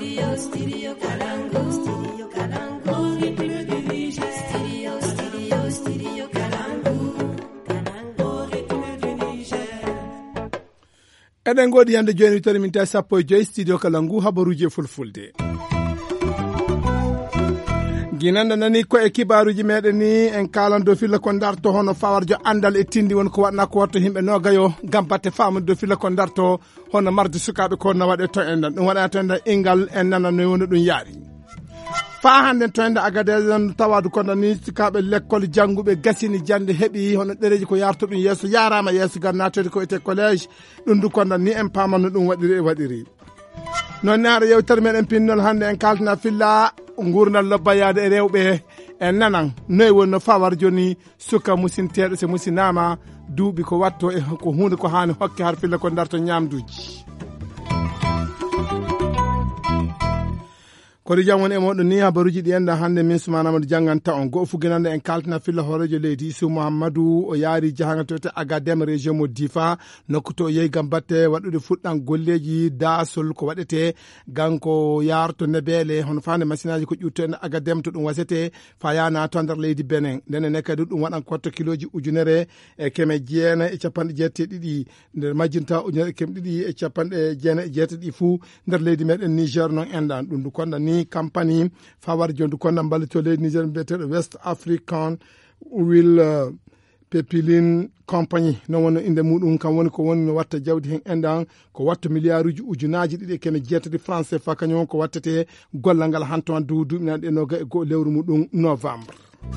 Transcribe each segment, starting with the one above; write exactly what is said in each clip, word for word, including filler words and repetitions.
Studio, studio Kalangu, studio Kalangu. Ritme du Niger. Studio, studio, studio Kalangu, Kalangu. Ritme du Niger. Eɗen godi hande joni tari min ta sappo e joyi studio Kalangu habaruji fulfulde. Ginanda nani ko e kibaruji meɗen ni en kalan do filla ko darto hono fawarjo andal e tindi won ko wadna ko watto himɓe nogayo gam batte famu do filla ko darto hono marde sukaɓe ko no waɗe to endan ɗum waɗa to endan ingal en nana no woni ɗum yaari fa hande to enda agade non tawadu ko ni sukaɓe l'école janguɓe gasini jande heɓi hono ɗereji ko yarto ɗum yesso yarama yesso gannatede ko ete collège ɗum du kondan ni en pamano ɗum waɗiri e waɗiri non naara yewtere meɗen pinnol hande en kaltana filla gurdal lobbayade e rewɓe en nanan noyi wonno fawar joni suka musinteɗo so musinama duuɓi ko watto e ko hunde ko hani hokke har filla ko darto ñamduji koɗo jam woni e moɗon ni habaruji ɗi enda hande min sumana amadou janganta on go fuginande en kaltana filla horejo leydi Issou Mouhammadou o yaari jahanga to te Agadem région mo Difa nokku to yeyi gam batte waɗude fuɗɗan golleji dasol ko waɗete ganko yarto nebele hono fande machine aji ko ƴutto en Agadem to ɗum wasete fa yana to nder leydi Benin ndene ne kadi ɗum waɗan kotto kiloji ujunere e keme jeena e capanɗe jeette ɗiɗi nder majjinta ujunere e keme ɗiɗi e capanɗe jeena e jeette ɗi fuu nder leydi meɗen Niger noon endan ɗum du konda ni compagnie fawar jondu konda mballito leydi Niger mbiyeteɗo West African Oil uh, Pipeline Compagnie non woni inde muɗum kam woni ko woni no watta jawdi hen endan ko watta milliard uji ujunaji ɗiɗi e keme jeetati français fa kañum ko wattete gollal ngal hantoon du duɓinaɗe e noga e goho lewru muɗum novembre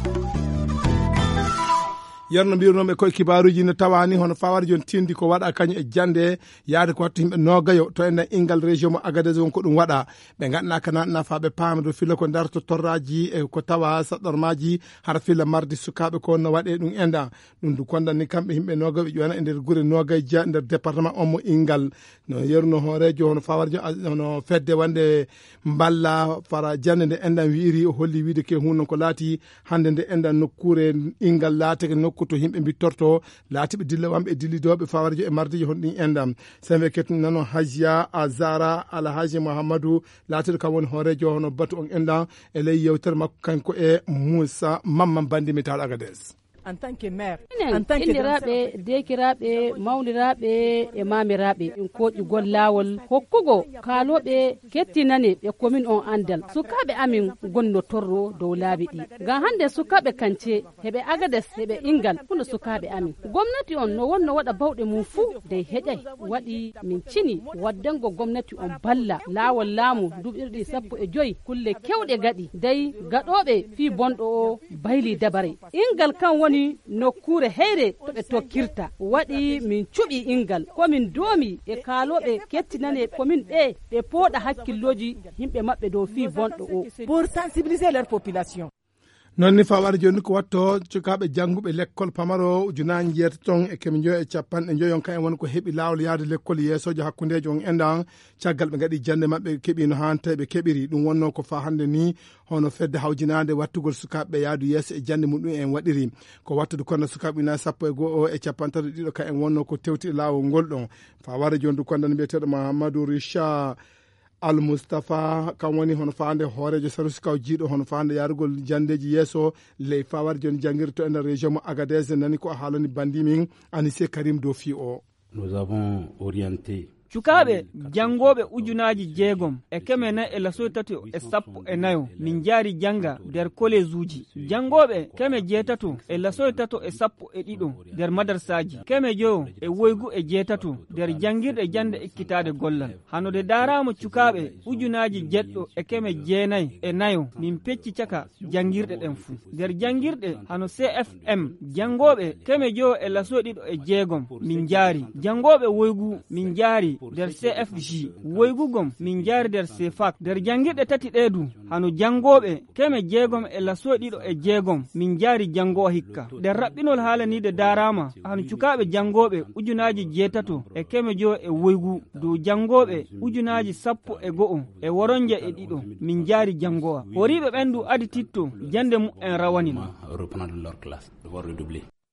yerno mbirnoɓe koye kibaruji no tawani hono fawar joni tindi ko waɗa kañum e jande yaade ko watto yimɓe nogayo to enen ingal région mo Agadez won ko ɗum waɗa ɓe ganduɗa kana nafaɓe pamdo filla ko darto torraji e ko tawa saɗɗormaji hara filla mardi sukaɓe ko no waɗe ɗum enda ɗum du kondanni kamɓe yimɓe nogayo ɓe ƴuwana e nder guure nogay dia nder département on mo ingal no yerno horejo hono fawarjo hono fedde wande mballa fara jande nde endan wiiri o holli wiide ke hunno ko laati hande nde endan nokkure ingal laateke nokku to himɓe bittorto laatiɓe dilla wamɓe e dillidoɓe fawarjo e mardeji hon ɗin endam sembe ketni nano Hajia Azara Alhaji Mouhammadou laatiɗo kam woni horejo hono batu on endan e ley yewtere makko kanko e Moussa Mamman Bandi mi taɗo Agadez en tant que maire en tant que inniraɓe dekiraɓe mawniraɓe e mamiraɓe ɗum koƴugol lawol hokkugo kaaloɓe kettinane ɓe commune on andal sukaɓe amin gonno torro dow laabi ɗi ngam hande sukaɓe kance heɓe Agades heɓe ingal huno sukaɓe amin gomnati on no wonno waɗa bawɗe mum fuu dey heƴay waɗi min cini waddango gomnati on balla lawol laamu duɓirɗi sappo e joyyi kulle kewɗe gaɗi dey gaɗoɓe fi bonɗo o bayli dabare ingal kan woni nokkure heyre to ɓe tokkirta waɗi min cuɓi ingal komin doomi e kaaloɓe kettinane komin ɓe ɓe pooɗa hakkilloji yimɓe maɓɓe dow fi bonɗo o pour sensibiliser leur population non ni fawar joni ko watto cukaɓe jangguɓe l'école pamaro ujunaji jeetaton e kemi joyi e capanɗe joyi on ka en woni ko heeɓi lawol yaade l'école yeesojo hakkudejo on endan caggal ɓe gaɗi jande mabɓe keeɓi no hante ɓe keeɓiri ɗum wonno ko fa hande ni hono fedde hawjinade wattugol sukaɓe yaadu yeeso e jande muɗum en waɗiri ko wattude kono sukaɓe ina sappo e goho e capantati ɗiɗo ka en wonno ko tewti e lawol ngol ɗon fawar joni du kondan mbiyeteɗo Mahamadou Richard Al Mustafa kam woni hono fande horejo sarusi kaw jiiɗo hono fande yarugol jandeji yeeso ley fawar joni jangguirto e nder région mo Agadez nani ko haalani bandi min Anissé Karim Dofi o nous avons orienté cukaɓe jangoɓe ujunaji jeegom e keme nayi e lasoy tati e sappo e nayo min jaari janga nder collège uji jangoɓe keme jeetato e lasoy tato e sappo e ɗiɗo nder madarsaji keme joyo e woygu e jeetato nder jangirɗe jande ekkitade gollal hanode darama cukaɓe ujunaji jeɗɗo e keme jeenayi e nayo min pecci caka jangirɗe ɗen fuu nder jangirɗe hano C F M jangoɓe keme joyo e lasoy ɗiɗo e jeegom min jaari jangoɓe woygu min jaari nder C F J woygugom min jaari nder C F A C nder jangirɗe tati ɗeedu hano jangoɓe keme jeegom e lasoy ɗiɗo e jeegom min jaari jangowo hikka nder raɓɓinol haalanide darama hano cukaɓe jangoɓe ujunaji jeetato e keme joyo e woygu dow jangoɓe ujunaji sappo e go'o e woronje e ɗiɗo min jaari jangowa horiɓe ɓendu adi titto jande mu en rawanino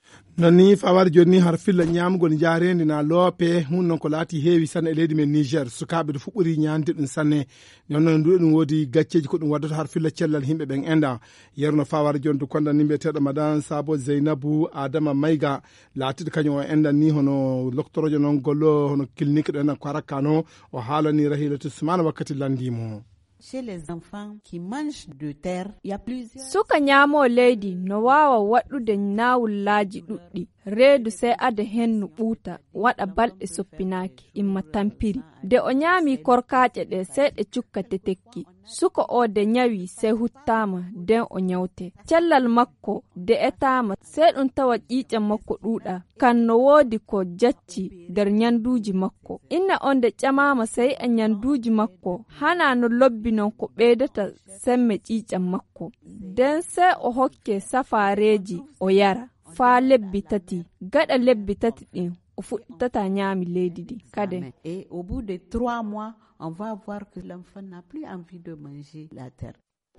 nonni fawar joni har filla nyamgol jarendi na loope hun non ko laati heewi sanne e leydi men Niger sukaɓe ɗo fuɓɓori ñande ɗum sanne nonnon ndu ɗum woodi gacceji ko ɗum waddata har filla cellal himɓe ɓen enda yerno fawar jon to konda nimɓe teɗo madan Sabo Zeynabou Adama Mayga laatiɗo kañum o endan ni hono loctorojo noon gollo hono clinique ɗo endan ko arakkano o haalani Rahilatu Soumana wakkati landimo. Chez les enfants qui mangent de terre, il y a plusieurs. Suka nyamo leydi no wawa waɗude nawullaji ɗuɗɗi. Reedu sai ada hennu ɓuuta waɗa balɗe soppinaki imma tampiri. De o nyami korkaƴe ɗe sai ɗe cukkate tekki. Suka o de nyawi sai huttama den o nyawte. Cellal makko de etama sai ɗum tawa ƴiƴam makko ɗuɗa. Kan no woodi ko jacci nder nyanduji makko. Inna on de ƴamama sai a nyanduji makko hana no lobbi non ko ɓeydata semme ƴiƴam makko. Den sai o hokke safareji o yara. Fa lebbi tati gaɗa lebbi tati ɗin o fuɗɗata ñaami leydi di kade. Et au bout de trois mois, on va voir que l'enfant n'a plus envie de manger la terre.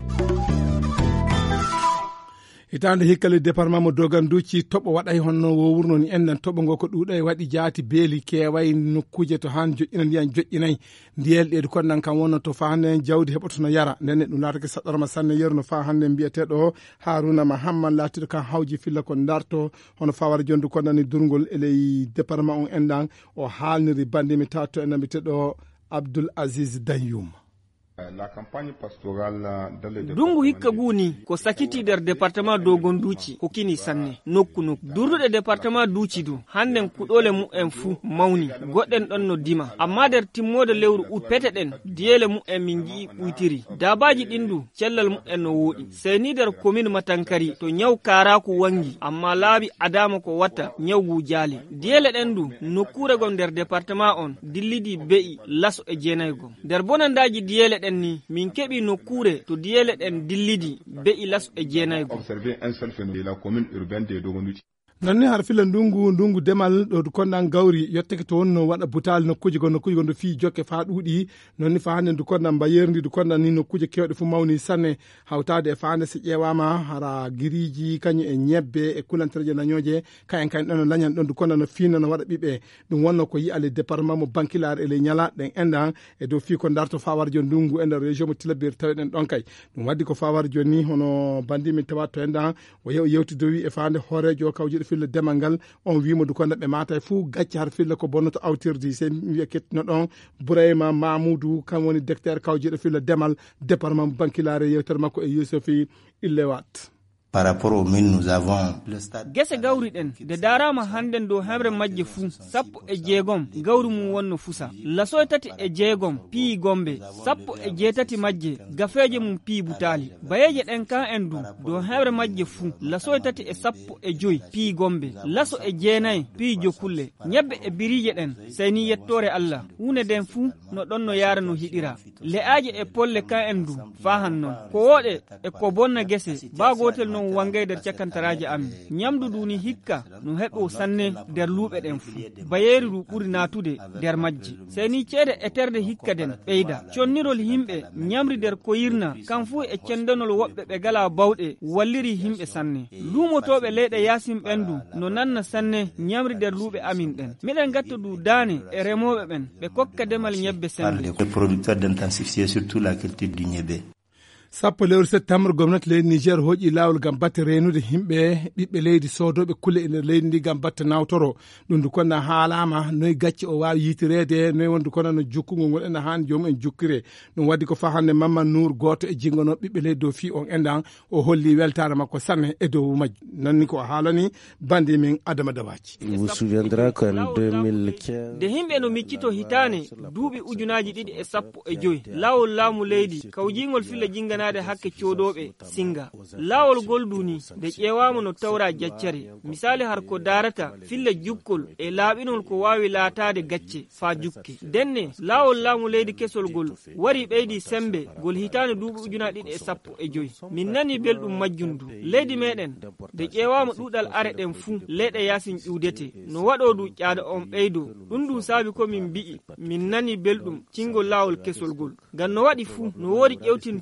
hitande hikkale département mo Doganduci toɓo waɗay honno wo wurno ni endan toɓo ngo ko ɗuuɗay waɗi jaati beeli keeway nokkuje to han joƴƴina ndiyan joƴƴinayi ndiyel ɗeedi konnan kam wonno to fa hande jawdi heɓotono yara ndenne ɗum laatake saɗɗorma sanne yerno fa hande mbiyeteɗo Haruna Mahamman laatiɗo kan hawji filla kon darto hono fawara jondu konnani durgol e ley département on endan o haalniri bandimi tatto endan mbiyeteɗo Abdoul Aziz Dayoum. La campagne pastorale dans le dungu hikka guni ko sakiti der département Dogon Duci ko kini sanne nokku nokku durdude département Duci du handen kuɗole mu en fu mawni godden ɗon no dima amma der timmode lewru ut pete den diyele mu en min gi ɓuytiri dabaji ɗindu cellal mu en no woɗi sey ni der commune Matankari to nyaw karaku wangi amma laabi adama ko watta nyawgu jaali diyele ɗen du nokkure gon der département on dillidi be'i laso e jeenaygo der bonandaji diyele ɗen ni min keɓi nokkure to diyele ɗen dillidi be ilas e jeenaygo. Observer un seul phénomène la commune urbaine de Dogonduci. nonni har fila ndungu ndungu demal ɗo konɗan gawri yetteke to wonno waɗa butali nokkuje gon nokkuje gon do fi jokke fa ɗuuɗi nonni fa hande ndu konɗan mbayerndi ndu konɗan ni nokkuje kewɗe fu mawni sanne hawtade e fa hande so ƴewama hara giriji kañum e ñebbe e kulantereje dañoje kayen kayen ɗon no lañan ɗon ndu konɗan no fina no waɗa ɓiɓe ɗum wonno ko yi ale département mo bankilare e ley ñala ɗen endan e dow fi ko darto fawar joni ndungu e nder région mo Tillabéri taweɗen ɗon kay ɗum waddi ko fawar joni hono bandimin tawat to endan o yew yewti dowi e fa hande hoorejo kawjiɗo fille demal ngal on wimo du konda ɓe mata e fuu gacce har fille ko bonnoto awtirdi se wiya kettino ɗon Bourayma Mamoudou kam woni docteur kawjiɗo fille demal département bankilare yewtere makko e Yousofi Illewat. Par rapport au mine, nous avons le stade. Gese gawri ɗen de darama handen do hemre majje fu sappo e jeegom gawri mum wonno fusa lasoy tati e jeegom pii gombe sappo e jeetati majje gafeeje mum pii butali bayeje ɗen kan en du do hemre majje fu lasoy tati e sappo e joyi pii gombe laso e jeenayi pii jokulle ñebbe e birije ɗen sayni yettore Allah hunde den fu no ɗon no yara no hiɗira le'aje e polle kan en du fahan non ko woɗe e ko bonna gese ba gotel no wangay der cakantaraje amin nyamdu duni hikka no heɓo sanne der luuɓe ɗen fu bayeri du ɓuri natude der majji seni ceede e terde hikka den ɓeyda connirol himɓe nyamri der koyirna kan fu e cendanol woɓɓe ɓe gala bawɗe walliri himɓe sanne luumotoɓe leyɗe yasim ɓendu no nanna sanne nyamri der luuɓe amin ɗen miɗen gatta du daane e remoɓe ɓen ɓe kokka demal ñebbe sembe Les producteurs d'intensifier surtout la culture du ñebbe. sappo lewru septembre gomnati leydi Niger hoƴi lawol gam batte renude himɓe ɓiɓɓe leydi sodoɓe kulle e nder leydi ndi gam batte nawtoro ɗum ndu konna haalama noyi gacce o wawi yitirede noyi wondu kono no jukkugol ngol enda hani joomum en jukkire ɗum waddi ko fa hande Mamman Nour goto e jingono ɓiɓɓe leydi dow fi on endan o holli weltare makko sanne e dow majju nonni ko haalani bandi min Adama Dawaji. Vous souviendra qu'en deux mille quinze de himɓe no miccito hitane duuɓi ujunaji ɗiɗi e sappo e joyi lawol laamu leydi kawjingol filla jinga nade hakke codoɓe singa lawol golduni de ƴewama no tawra jaccere misali har ko darata filla jukkol e laaɓinol ko wawi laatade gacce fa jukke denne lawol laamu leydi kesol gol wari ɓeydi sembe gol hitane duuɓi ujuna ɗiɗi e sappo e joyi min nani belɗum majjundu leydi meɗen de ƴewama ɗuɗal are ɗen fuu leyɗe yasin ƴuwdete no waɗo du ƴaada on ɓeydo ɗum du saabi ko min mbi'i min nani belɗum cingol lawol kesol gol ngam no waɗi fuu no woodi ƴewtintoɓe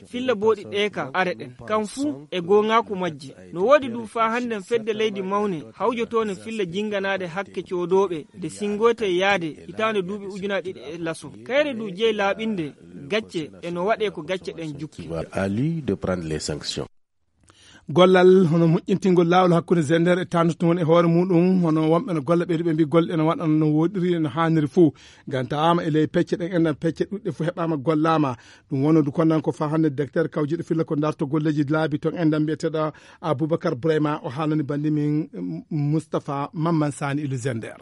filla boɗi ɗeka are ɗen kan fu e gongaku majji no wodi du fa handen fedde leydi mawne hawjotone filla jinganade hakke codoɓe de singote yaade hitande duuɓi ujuna ɗiɗi e laso kayre du jeey laaɓinde gacce e no waɗe ko gacce ɗen jukki à lui de prendre les sanctions. gollal hono moƴƴintingol laawol hakkude zender e tantude won e hoore muɗum hono wonɓe no golle ɓeyde ɓe mbi golle ene waɗano no woɗiri no hanniri fuu gantama e ley pecce ɗen enɗan pecce ɗuɗɗe fof heɓama gollama ɗum wonode konnan ko fa hannde docteur kawjiɗo filla ko darto golleji laabi ton enɗan mbiyeteɗo aboubacar bourayma o haalani bandi min moustapha mamman sani ilu zender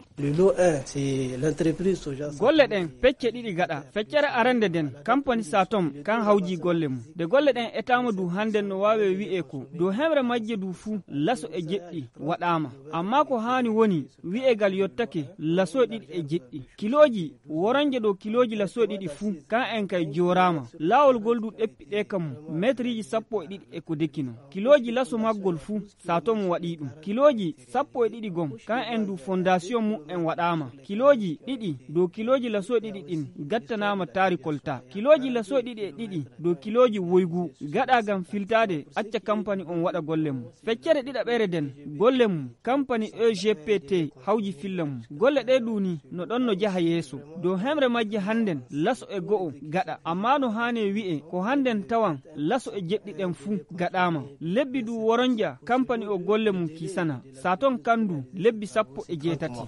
golle ɗen pecce ɗiɗi gaɗa feccere arande den campani satom kan hawji golle mum de golle ɗen etama du hande no wawe wi'e ko do hemre majje du fuu laso e jeɗɗi waɗama amma ko hani woni wi'egal yottake laso ɗiɗi e jeɗɗi kiloji woronje ɗo kiloji laso ɗiɗi fuu kan en kay jorama lawol gol du ɗeppiɗe kam métriji sappo e ɗiɗi e ko dekkino kiloji laso maggol fuu sato mo waɗi ɗum kiloji sappo e ɗiɗi gom kan en du fondation mu en waɗama kiloji ɗiɗi dow kiloji laso ɗiɗi ɗin gattanama taari kolta kiloji laso ɗiɗi e ɗiɗi dow kiloji woygu gaɗa gam filtade acca campani on waɗa golle mum feccere ɗiɗaɓere den golle mum campani E G P T hawji filla mum golle ɗe ɗuni no ɗon no jaha yeeso dow hemre majje hannden laso e go'o gaɗa amma no hane wi'e ko hannden tawan laso e jeɗɗi ɗen fuu gaɗama lebbi du woronja campani o golle mum kisana saton kandu lebbi sappo e jeetati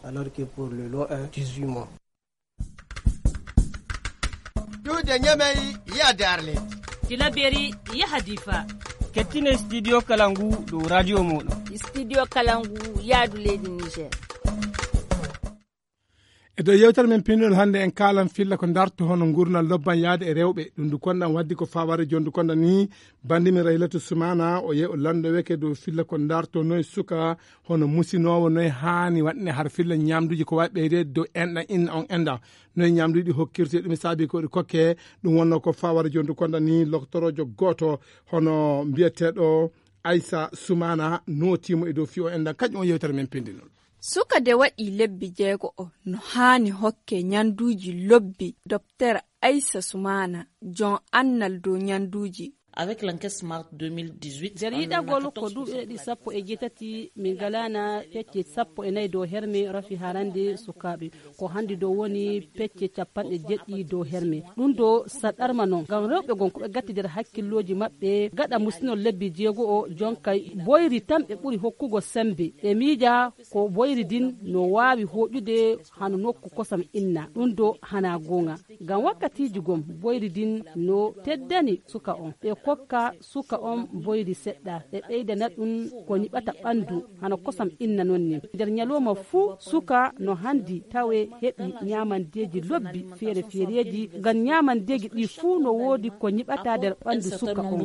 duude ñamey ya darle tilaberi ya hadifa kettine studio kalangu dow radio moɗon studio kalangu yaadu leydi niger e dow yewtere men pinol hannde en kalan filla ko darto hono gurnal lobban yaade e rewɓe ɗum du konɗan waddi ko faware jondu konɗan ni bandimi raylatu sumana o yehi o lando weke dow filla ko darto noye suka hono musinowo noye hani waɗne har filla ñamduji ko wawi ɓeyde dow enɗan inna on enɗan noye ñamduji ɗi hokkirte ɗum saabi ko ɗi kokke ɗum wonno ko faware jondu konɗan ni loktorojo goto hono mbiyeteɗo aissa sumana notimo e dow fi o enɗan kañum o yewtere men pindinol suka de waɗi lebbi jeego o no haani hokke nyanduji lobbi docteur aissa sumana jon annal dow nyanduji avec l'enquête smart deux mille dix-huit jariɗagol ko duuɓi ɗi sappo e jeetati min galana pecce sappo e nayyi dow herme rafi harande sukaɓe ko handi dow woni pecce capanɗe jeɗɗi dow herme ɗum do saɗarma noon ngam rewɓe gon koɓe gatti nder hakkilloji maɓɓe gaɗa musinol lebbi jeego o jonkay boyri tan ɓe ɓuuri hokkugo sembe ɓe miija ko boyri din no wawi hoƴude hano nokku kosam inna ɗum do hana gonga ngam wakkatiji gom boyri din no teddani suka on ɓe kokka suka on boyri seɗɗa ɓe ɓeydana ɗum ko ñiɓata ɓandu hano kosam inna non ni nder ñalowma fuu suka no handi tawe heɓi ñamandeji lobbi feere feereji ngam ñamandeji ɗi fuu no woodi ko ñiɓata nder ɓandu suka on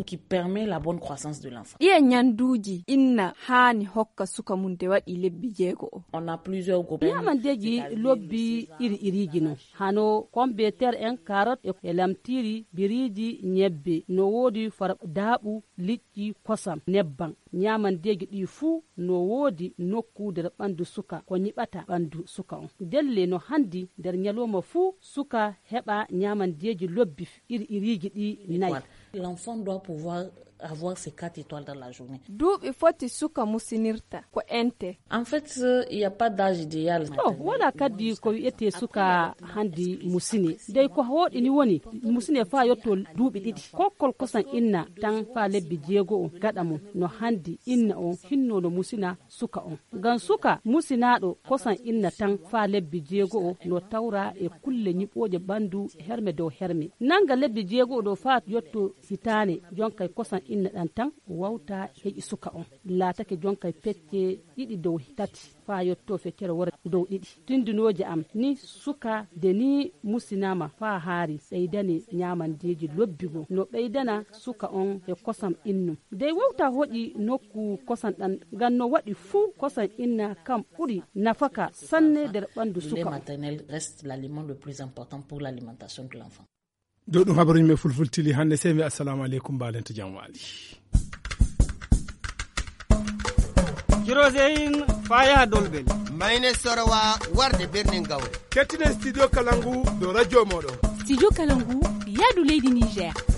ɗiye ñanduji inna haani hokka suka mum de waɗi lebbi jeego o ñamandeji lobbi iri iriji no hano combe terre en carotte e lamtiri biriji ñebbe no woodi fara daaɓu liƴƴi kosam nebban ñamandeji ɗi fuu no woodi nokku nder ɓandu suka ko ñiɓata ɓandu suka on delle no handi nder ñalowma fuu suka heɓa ñamandeji lobbi iri iriji ɗi nayi l'enfant doit pouvoir avoir ces quatre étoiles dans la journée. Duuɓi foti suka musinirta ko ente. En fait, il y a pas d'âge idéal. Oh, wala kaddi ko wi'ete suka handi musini. Dey ko hoɗini woni musine fa yotto duuɓi ɗiɗi. Kokkol kosan inna tan fa lebbi jeego o gaɗa mum no handi inna on hinno no musina suka on. Ngam suka musinaɗo kosan inna tan fa lebbi jeego o no tawra e kulle ñiɓoje ɓandu herme dow herme. Nanga lebbi jeego ɗo fa yotto hitane jonkay kosan inna ɗan tan wawta heƴi suka on laatake jonkay pecce ɗiɗi dow tati fa yotto feccere wora dow ɗiɗi tindinoje am ni suka de ni musinama fa haari ɓeydani ñamandeji lobbigo no ɓeydana suka on e kosam innum dey wawta hoƴi nokku kosan ɗan ngam no waɗi fuu kosan inna kam ɓuri nafaka sanne nder ɓandu suka on dow ɗum habaruji me fulfultili hannde sey mi assalamu aleykum mbalente jam waali jiroseyin faya dolbel mayne sorowa warde birnin gawre kettine studio kalangu dow radio moɗon studio kalangu yaadu leydi niger